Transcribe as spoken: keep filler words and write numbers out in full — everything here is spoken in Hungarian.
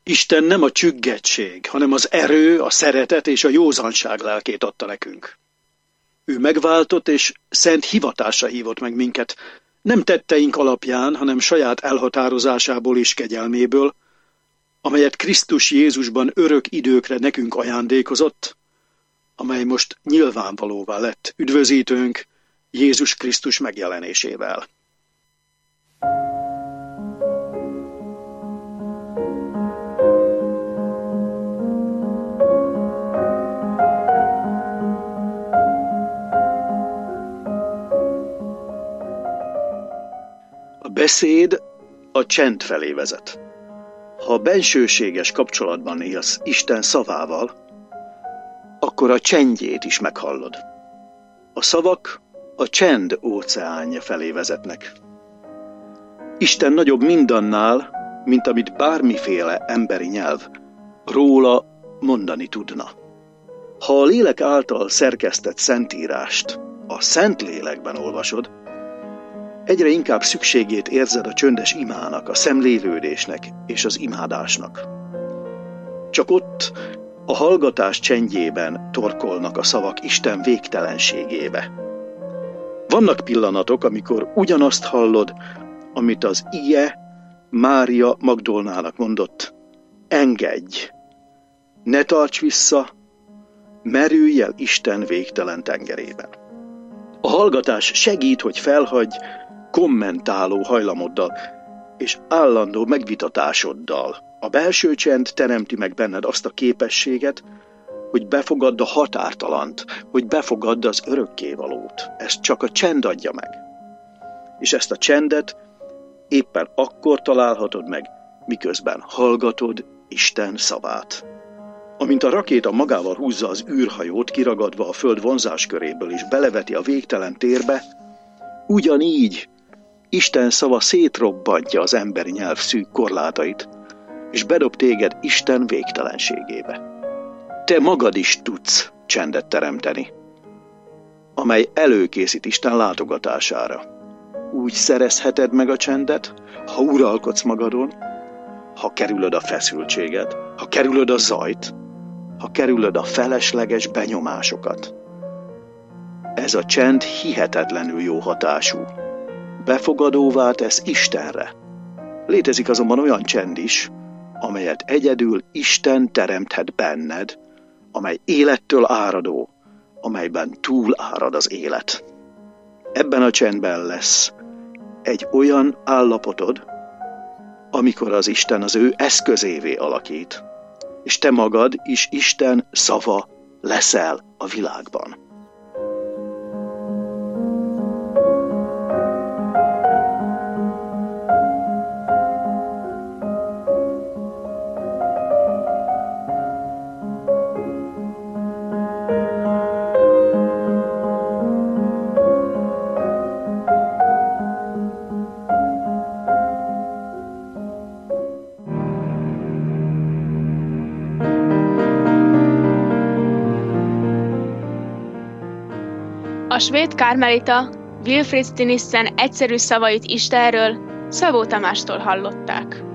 Isten nem a csüggettség, hanem az erő, a szeretet és a józanság lelkét adta nekünk. Ő megváltott és szent hivatásra hívott meg minket, nem tetteink alapján, hanem saját elhatározásából és kegyelméből, amelyet Krisztus Jézusban örök időkre nekünk ajándékozott, amely most nyilvánvalóvá lett üdvözítőnk Jézus Krisztus megjelenésével. A beszéd a csend felé vezet. Ha bensőséges kapcsolatban élsz Isten szavával, akkor a csendjét is meghallod. A szavak a csend óceánja felé vezetnek. Isten nagyobb mindannál, mint amit bármiféle emberi nyelv róla mondani tudna. Ha a lélek által szerkesztett szentírást a Szentlélekben olvasod, egyre inkább szükségét érzed a csöndes imának, a szemlévődésnek és az imádásnak. Csak ott, a hallgatás csendjében torkolnak a szavak Isten végtelenségébe. Vannak pillanatok, amikor ugyanazt hallod, amit az ige Mária Magdolnának mondott: engedj, ne tarts vissza, merülj el Isten végtelen tengerében. A hallgatás segít, hogy felhagyj kommentáló hajlamoddal és állandó megvitatásoddal. A belső csend teremti meg benned azt a képességet, hogy befogadd a határtalant, hogy befogadd az örökkévalót. Ezt csak a csend adja meg. És ezt a csendet éppen akkor találhatod meg, miközben hallgatod Isten szavát. Amint a rakéta magával húzza az űrhajót, kiragadva a föld vonzásköréből és beleveti a végtelen térbe, ugyanígy Isten szava szétrobbantja az emberi nyelv szűk korlátait, és bedob téged Isten végtelenségébe. Te magad is tudsz csendet teremteni, amely előkészít Isten látogatására. Úgy szerezheted meg a csendet, ha uralkodsz magadon, ha kerülöd a feszültséget, ha kerülöd a zajt, ha kerülöd a felesleges benyomásokat. Ez a csend hihetetlenül jó hatású. Befogadóvá tesz Istenre. Létezik azonban olyan csend is, amelyet egyedül Isten teremthet benned, amely élettől áradó, amelyben túl árad az élet. Ebben a csendben lesz egy olyan állapotod, amikor az Isten az ő eszközévé alakít, és te magad is Isten szava leszel a világban. A svéd kármelita Wilfrid Stinissen egyszerű szavait Istenről Szabó Tamástól hallották.